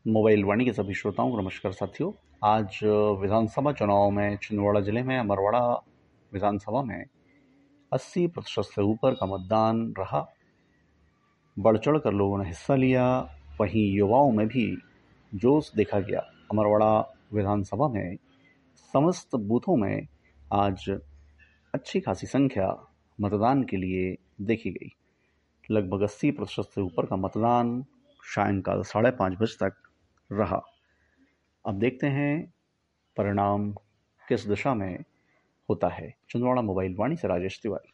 Mobile वाणी के सभी श्रोताओं को नमस्कार साथियों। आज विधानसभा चुनाव में छिंदवाड़ा जिले में अमरवाड़ा विधानसभा में 80% से ऊपर का मतदान रहा। बढ़ चढ़ कर लोगों ने हिस्सा लिया। वहीं युवाओं में भी जोश देखा गया। अमरवाड़ा विधानसभा में समस्त बूथों में आज अच्छी खासी संख्या मतदान के लिए देखी गई। लगभग 80% से ऊपर का मतदान सायंकाल 5:30 तक रहा। अब देखते हैं परिणाम किस दिशा में होता है। छिंदवाड़ा मोबाइल वाणी से राजेश तिवारी।